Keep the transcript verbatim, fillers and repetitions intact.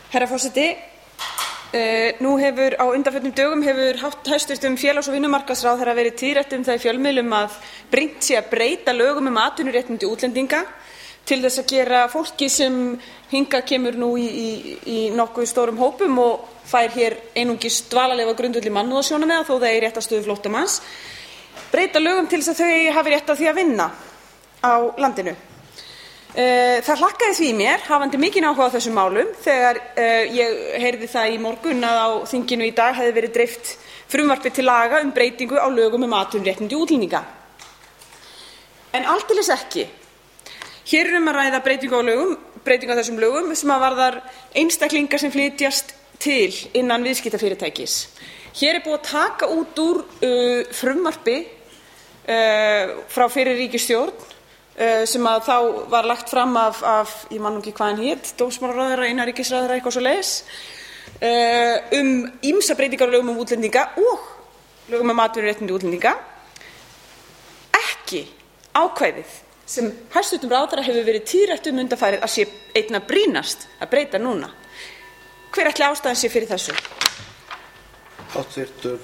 Herra forseti, uh, nú hefur á undanförnum dögum hefur hæstvirtur félags- og vinnumarkaðsráðherra verið tíðrætt um það í fjölmiðlum að brýnt sé að breyta lögum um atvinnuréttindi útlendinga til þess að gera fólki sem hingað kemur nú í, í, í nokkuð stórum hópum og fær hér einungis dvalarleyfi á grundvelli mannúðarsjónarmiða þó það eigi rétt á stöðu flóttamanns, breyta lögum til þess að þau hafi rétt á því að vinna á landinu. Það hlakkaði því mér, hafandi mikinn áhuga á þessum málum, þegar uh, ég heyrði það í morgun að á þinginu í dag hefði verið dreift frumvarpi til laga um breytingu á lögum um atvinnuréttindi útlendinga. En aldeilis ekki. Hér er um að ræða breytingu á lögum, breytingu á þessum lögum sem að varðar einstaklingar sem flytjast til innan viðskiptafyrirtækis. Hér er búið að taka út úr uh, frumvarpi uh, frá fyrri ríkisstjórn Uh, sem að þá var lagt fram af, af ég man nú ekki hvað hann hét, dómsmálaráðherra, innanríkisráðherra, eitthvað svoleiðis, uh, um ýmsar breytingar á lögum um útlendinga og lögum um atvinnuréttindi útlendinga, ekki ákvæðið sem hæstvirtur ráðherra hefur verið tíðrætt um undanfarið að sé einna brýnast að breyta núna. Hver ætli ástæðan sé fyrir þessu? Háttvirtur